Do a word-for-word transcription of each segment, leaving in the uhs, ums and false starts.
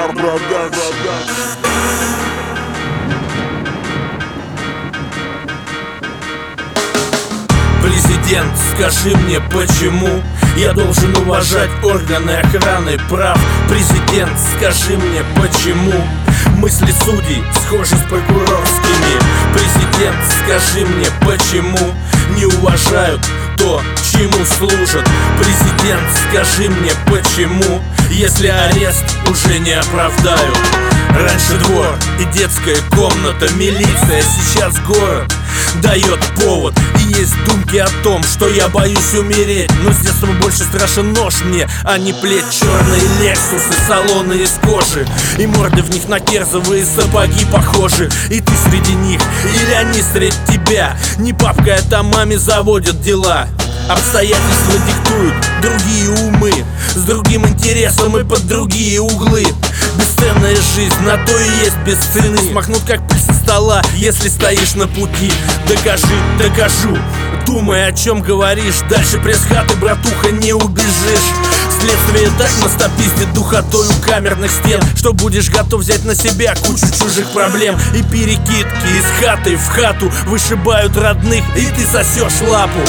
Президент, скажи мне, почему я должен уважать органы охраны прав? Президент, скажи мне, почему мысли судей схожи с прокурорскими? Президент, скажи мне, почему не уважают то, чему служат? Президент, скажи мне, почему, если арест уже не оправдают? Раньше двор и детская комната, милиция, сейчас город дает повод. И есть думки о том, что я боюсь умереть. Но с детства больше страшен нож мне, а не плеть. Черные лексусы, салоны из кожи, и морды в них на керзовые сапоги похожи. И ты среди них, или они среди тебя. Не папка, это маме заводят дела. Обстоятельства диктуют другие умы, с другим интересом и под другие углы. Бесценная жизнь, на то и есть бесценный. Смахнут как пыль со стола, если стоишь на пути. Докажи, докажу, думай, о чем говоришь. Дальше пресс-хаты, братуха, не убежишь. Следствие так настопиздит духотой у камерных стен, что будешь готов взять на себя кучу чужих проблем. И перекидки из хаты в хату вышибают родных, и ты сосешь лапу.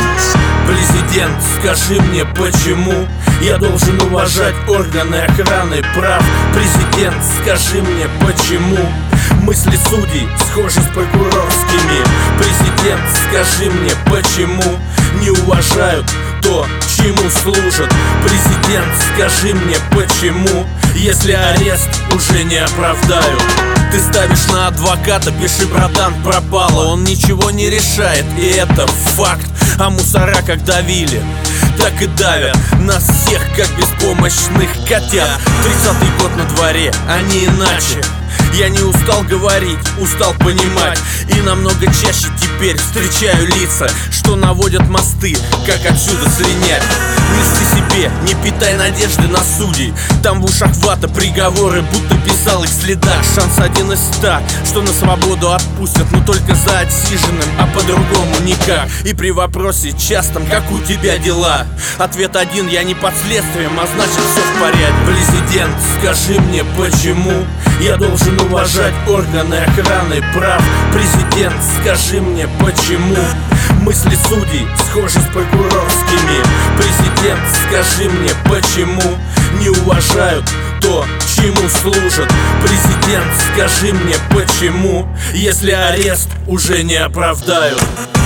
Президент, скажи мне, почему я должен уважать органы охраны прав? Президент, скажи мне, почему мысли судей схожи с прокурорскими? Президент, скажи мне, почему не уважают то, чему служат? Президент, скажи мне, почему, если арест уже не оправдают? Ты ставишь на адвоката, пиши, братан, пропало. Он ничего не решает, и это факт. А мусора как давили, так и давят нас всех, как беспомощных котят. Тридцатый год на дворе, а не иначе. Я не устал говорить, устал понимать. И намного чаще теперь встречаю лица, что наводят мосты, как отсюда слинять. Не льсти себе, не питай надежды на судей. Там в ушах вата, приговоры, будто писал их следах. Шанс один из ста, что на свободу отпустят, но только за отсиженным, а по-другому никак. И при вопросе частом, как у тебя дела, ответ один: я не под следствием, а значит все в порядке. Президент, скажи мне, почему я должен уважать органы охраны прав? Президент, скажи мне, почему мысли судей схожи с прокурорскими? Президент, скажи мне, почему не уважают то, чему служат? Президент, скажи мне, почему, если арест уже не оправдают?